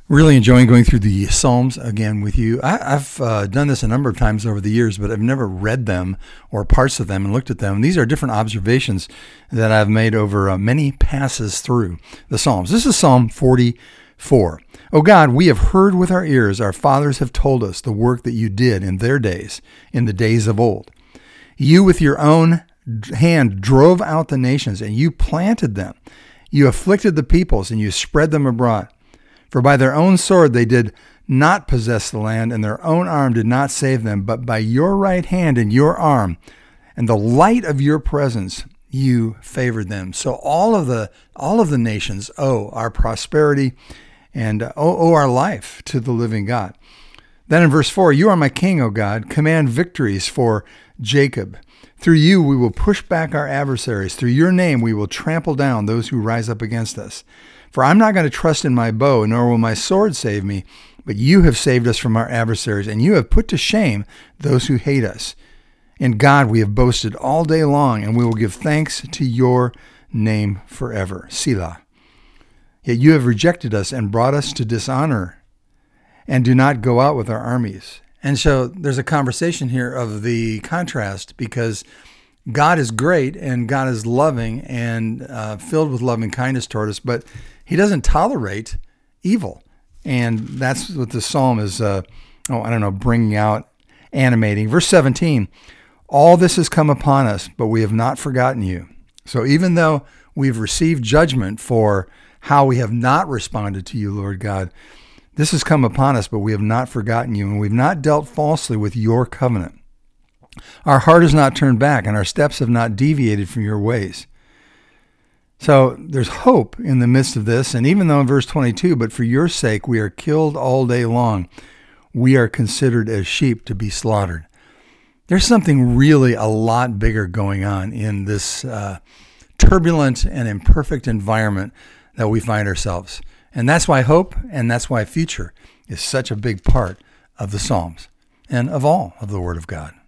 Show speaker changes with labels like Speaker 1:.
Speaker 1: Really enjoying going through the Psalms again with you. I've done this a number of times over the years, but I've never read them or parts of them and looked at them. These are different observations that I've made over many passes through the Psalms. This is Psalm 44. O God, we have heard with our ears, our fathers have told us the work that you did in their days, in the days of old. You with your own hand drove out the nations, and you planted them. You afflicted the peoples, and you spread them abroad. For by their own sword they did not possess the land, and their own arm did not save them, but by your right hand and your arm, and the light of your presence, you favored them. So all of the nations owe our prosperity and owe our life to the living God. Then in verse 4, you are my king, O God. Command victories for Jacob. Through you we will push back our adversaries. Through your name we will trample down those who rise up against us. For I'm not going to trust in my bow, nor will my sword save me, but you have saved us from our adversaries, and you have put to shame those who hate us. In God we have boasted all day long, and we will give thanks to your name forever. Selah. Yet you have rejected us and brought us to dishonor, and do not go out with our armies. And so there's a conversation here of the contrast, because God is great and God is loving and filled with loving kindness toward us, but he doesn't tolerate evil. And that's what the psalm is, bringing out, animating. Verse 17, all this has come upon us, but we have not forgotten you. So even though we've received judgment for how we have not responded to you, Lord God, this has come upon us, but we have not forgotten you, and we've not dealt falsely with your covenant. Our heart has not turned back, and our steps have not deviated from your ways. So there's hope in the midst of this, and even though in verse 22, but for your sake we are killed all day long, we are considered as sheep to be slaughtered. There's something really a lot bigger going on in this turbulent and imperfect environment that we find ourselves. And that's why hope and that's why future is such a big part of the Psalms and of all of the Word of God.